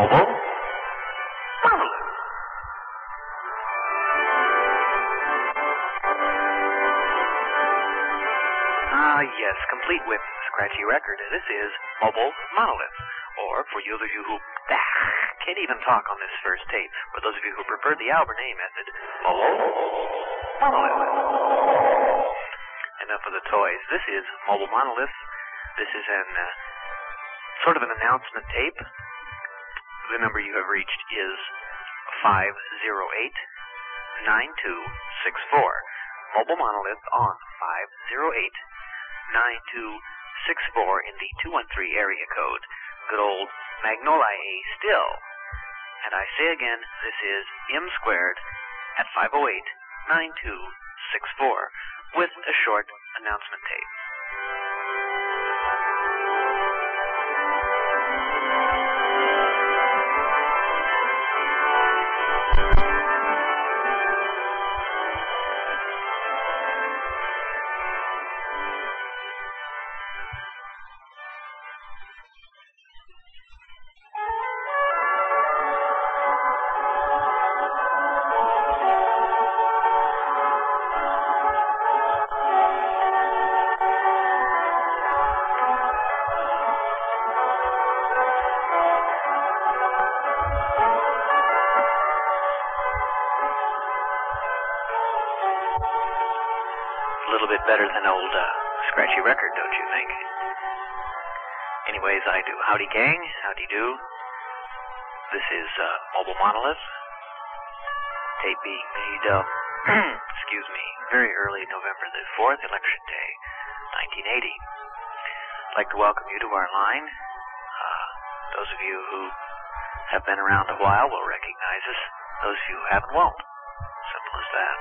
Mobile Monolith. Yes, complete with scratchy record. This is Mobile Monolith. Or, for you of you who can't even talk on this first tape, for those of you who prefer the Albert A method, Mobile Monolith. Enough of the toys. This is Mobile Monolith. This is an sort of an announcement tape. The number you have reached is 508-9264. Mobile Monolith on 508-9264 in the 213 area code. Good old Magnolia still. And I say again, this is M squared at 508-9264 with a short announcement tape. A little bit better than old scratchy record, don't you think? Anyways, I do. Howdy, gang. Howdy do. This is Mobile Monolith. Tape being made, excuse me, very early November the 4th, Election Day, 1980. I'd like to welcome you to our line. Those of you who have been around a while will recognize us. Those of you who haven't won't. Simple as that.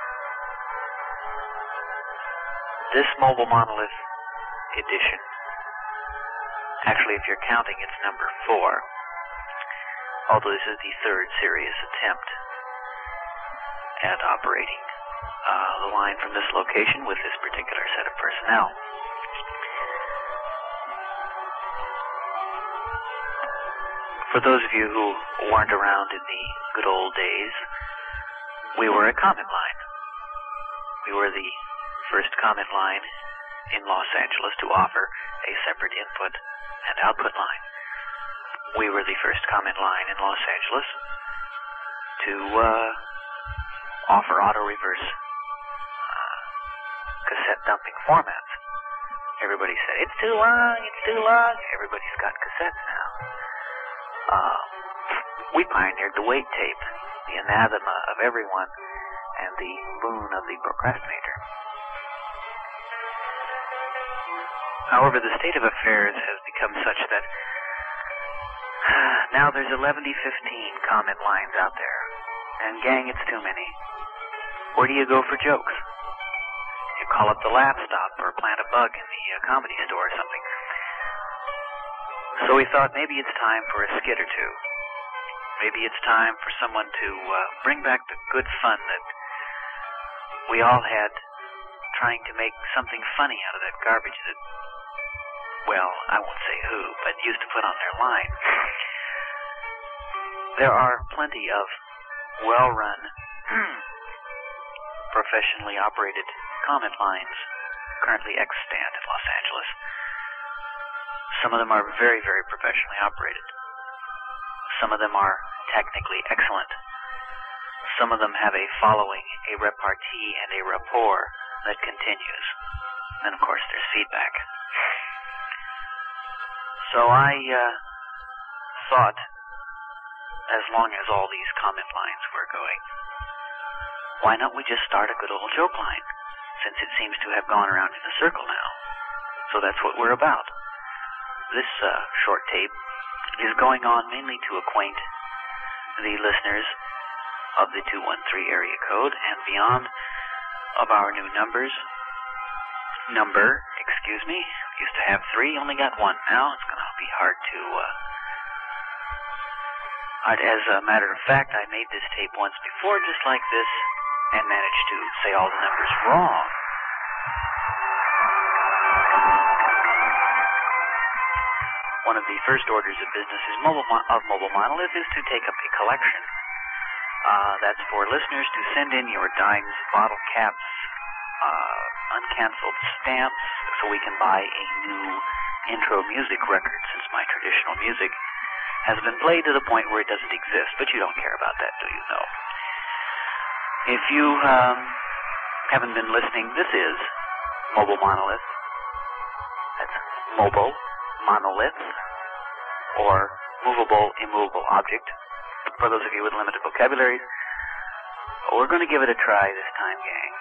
This Mobile Monolith edition, actually if you're counting it's number 4, although this is the third serious attempt at operating the line from this location with this particular set of personnel. For those of you who weren't around in the good old days, we were a comment line. We were the first comment line in Los Angeles to offer a separate input and output line. We were the first comment line in Los Angeles to offer auto-reverse cassette dumping formats. Everybody said, it's too long, it's too long. Everybody's got cassettes now. We pioneered the wait tape, the anathema of everyone, and the boon of the procrastinator. However, the state of affairs has become such that now there's 11-15 comment lines out there. And gang, it's too many. Where do you go for jokes? You call up the Laugh Stop or plant a bug in the comedy store or something. So we thought maybe it's time for a skit or two. Maybe it's time for someone to bring back the good fun that we all had trying to make something funny out of that garbage that, well, I won't say who, but used to put on their line. There are plenty of well-run, professionally operated comment lines currently extant in Los Angeles. Some of them are very, very professionally operated. Some of them are technically excellent. Some of them have a following, a repartee, and a rapport that continues. And of course, there's feedback. So I thought, as long as all these comment lines were going, why not we just start a good old joke line, since it seems to have gone around in a circle now. So that's what we're about. This short tape is going on mainly to acquaint the listeners of the 213 area code and beyond of our new numbers. Used to have 3, only got 1 now. It's going to be hard to... As a matter of fact, I made this tape once before just like this and managed to say all the numbers wrong. One one of the first orders of business of Mobile Monolith is to take up a collection. That's for listeners to send in your dimes, bottle caps, uncanceled stamps, so we can buy a new intro music record, since my traditional music has been played to the point where it doesn't exist, but you don't care about that, do you? No. If you haven't been listening, this is Mobile Monolith. That's Mobile Monolith, or Movable Immovable Object, for those of you with limited vocabularies. We're going to give it a try this time, gang.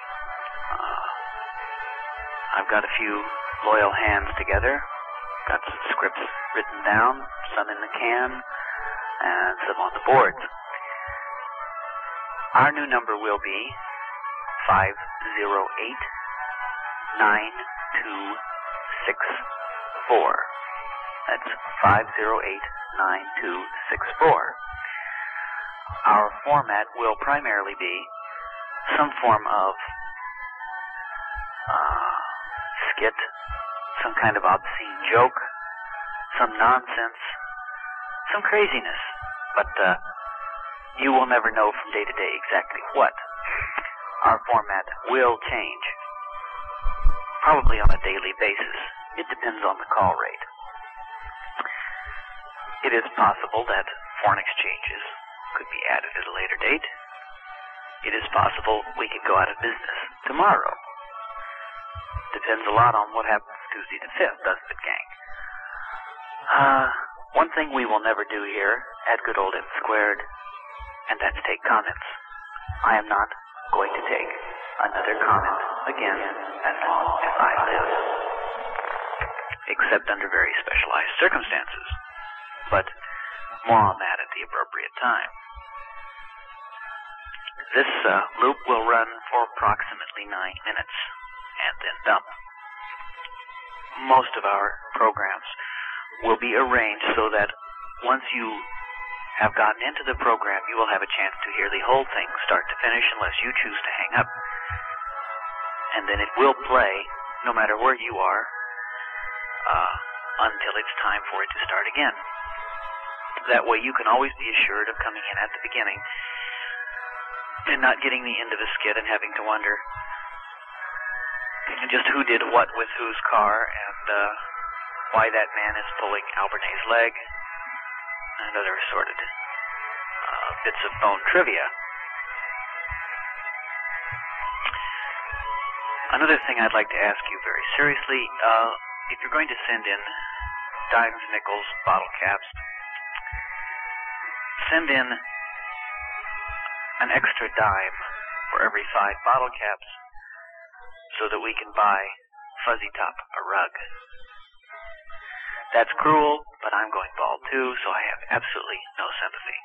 I've got a few loyal hands together, got some scripts written down, some in the can, and some on the boards. Our new number will be 508-9264. That's 508-9264. Our format will primarily be some form of skit, some kind of obscene joke, some nonsense, some craziness, but you will never know from day to day exactly what. Our format will change, probably on a daily basis. It depends on the call rate. It is possible that foreign exchanges could be added at a later date. It is possible we could go out of business tomorrow. Depends a lot on what happens Tuesday the 5th, doesn't it, gang? One thing we will never do here at Good Old M Squared, and that's take comments. I am not going to take another comment again as long as I live, except under very specialized circumstances. But more on that at the appropriate time. This loop will run for approximately 9 minutes and then dump. Most of our programs will be arranged so that once you have gotten into the program, you will have a chance to hear the whole thing start to finish unless you choose to hang up. And then it will play no matter where you are until it's time for it to start again. That way you can always be assured of coming in at the beginning and not getting the end of a skit and having to wonder just who did what with whose car and why that man is pulling Albernay's leg and other assorted bits of bone trivia. Another thing I'd like to ask you very seriously, if you're going to send in dimes, nickels, bottle caps, send in an extra dime for every 5 bottle caps so that we can buy Fuzzy Top a rug. That's cruel, but I'm going bald too, so I have absolutely no sympathy.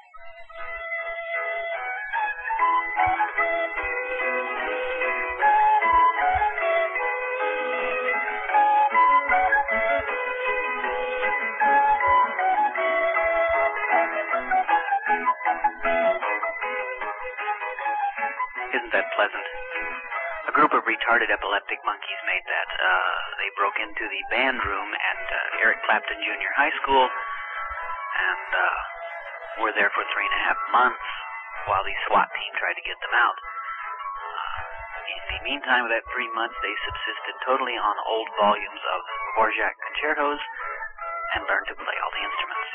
Isn't that pleasant? A group of retarded epileptic monkeys made that. They broke into the band room at Eric Clapton Junior High School and were there for 3.5 months while the SWAT team tried to get them out. In the meantime of that 3 months, they subsisted totally on old volumes of Dvorak concertos and learned to play all the instruments.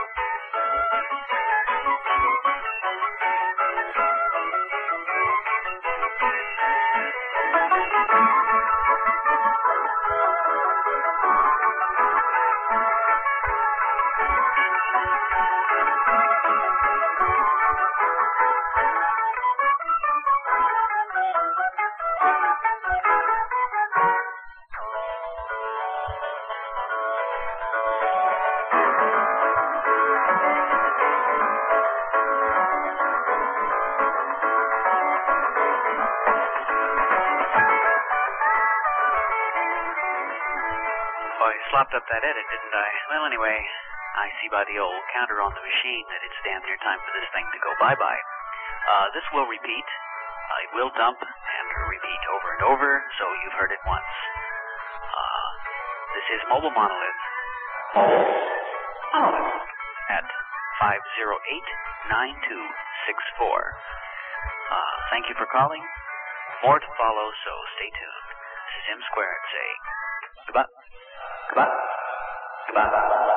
Slopped up that edit, didn't I? Well, anyway, I see by the old counter on the machine that it's damn near time for this thing to go bye-bye. This will repeat. It will dump and repeat over and over, so you've heard it once. This is Mobile Monolith. at 508-9264. Thank you for calling. More to follow, so stay tuned. This is M Squared saying goodbye. Goodbye. Goodbye.